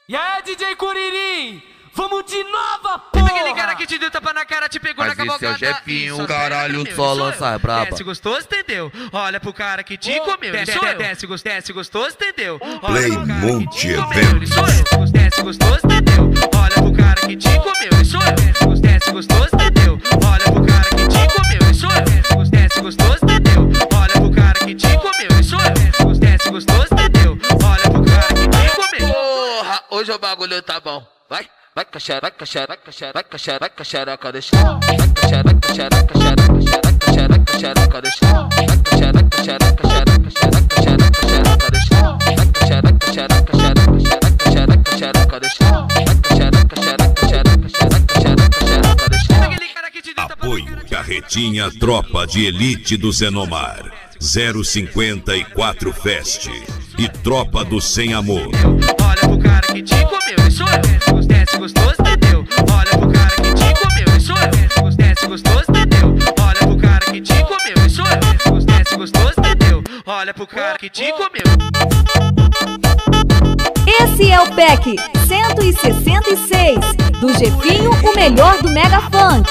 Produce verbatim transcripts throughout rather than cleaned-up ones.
E aí, D J Curirim? Vamos de nova, porra! Aquele cara que te deu tapa na cara, te pegou Mas na cavalgada. esse é o Jefinho, Isso, caralho, meu, só isso lança eu. é braba. Desce gostoso, entendeu? Olha pro cara que te Oh, comeu, desce, isso desce, eu. Desce, gos- desce gostoso, entendeu? Play Olha pro cara que Multi te comeu, Eventos. isso eu. Desce gostoso, entendeu? Olha pro cara que te comeu, isso eu. Desce, gos- desce gostoso, entendeu? Olha pro cara que te comeu, isso eu. Desce, gos- desce gostoso, entendeu? Olha pro cara que te comeu, isso eu. Desce, gos- desce gostoso, entendeu? Olha pro cara que te comeu. Porra, hoje o bagulho tá bom. Vai, vai, caxereca, xereca, xereca, xereca, xereca, deixa. Vai, caxereca, xereca, xereca, xereca, xereca, deixa. Vai, caxereca, xereca, xereca, xereca, xereca, xereca, deixa. Vai, caxereca, xereca, xereca, xereca, xereca, deixa. Vai, caxereca, xereca, xereca, xereca, xereca, xereca, deixa. Aquele cara que te deu tapa na Apoio cara, te- Carretinha Tropa de Elite do Zenomar, zero cinquenta e quatro Fest e Tropa do Sem Amor. Olha pro cara que te comeu, isso é. Desce, gos- desce gostoso, entendeu? Olha pro cara que te comeu, isso é. Desce, gos- desce gostoso, entendeu? Olha pro cara que te comeu, isso é. Desce, gos- desce gostoso, entendeu? Olha pro cara que te comeu. Esse é o pack cento e sessenta e seis do Jefinho, o melhor do Mega Funk.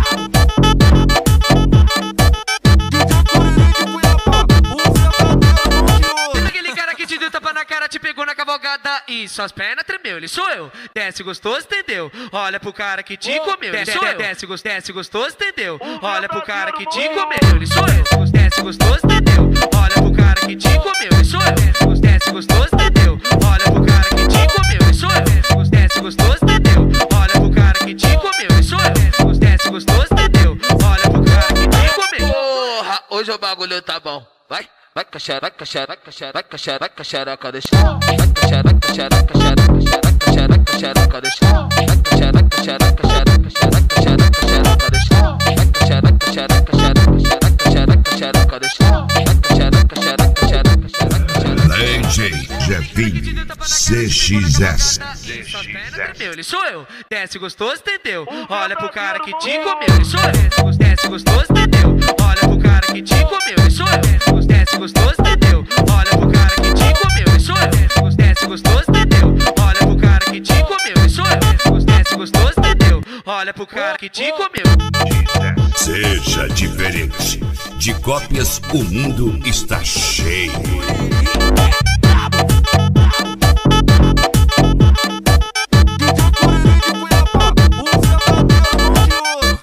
Aquele cara que te deu tapa na cara, te pegou na cavalgada e suas pernas tremeu, ele sou eu. Desce gostoso, entendeu? Olha pro cara que te comeu, ele sou eu. Desce, gos- desce gostoso, entendeu? Olha pro cara que te comeu, ele sou eu. Desce, gos- desce gostoso, entendeu? Olha pro cara que te comeu, ele sou eu. Desce, gos- desce gostoso, entendeu? Olha pro cara que te comeu, ele sou eu. Desce, gos- desce gostoso, entendeu? Olha pro cara que te comeu, ele sou eu. Desce, gos- desce gostoso, entendeu? Olha pro cara que te comeu. Porra, hoje o bagulho tá bom. Vai, vai, caxereca, xereca, xereca, xereca, xereca, deixa. Vai, caxereca, xereca, xereca, xereca, xereca, xereca, deixa. Vai, caxereca, xereca, xereca, xereca, xereca, xereca, deixa. Vai, caxereca, xereca, xereca, xereca, xereca, deixa. Vai, caxereca, xereca, xereca, xereca, xereca. D J Jefinho C X S. Suas pernas tremeu, ele sou eu. Desce gostoso, entendeu? Olha pro cara que te comeu, ele sou eu. Desce, gos- desce gostoso, entendeu? Olha pro cara que te comeu, ele sou eu. Desce, gos- desce gostoso, entendeu? Olha pro cara que te comeu, ele sou eu. Desce, gos- desce gostoso, entendeu? Olha pro cara que te comeu, ele sou eu. Desce, gos- desce gostoso, entendeu? Olha pro cara que te comeu. Seja diferente. De cópias o mundo está cheio.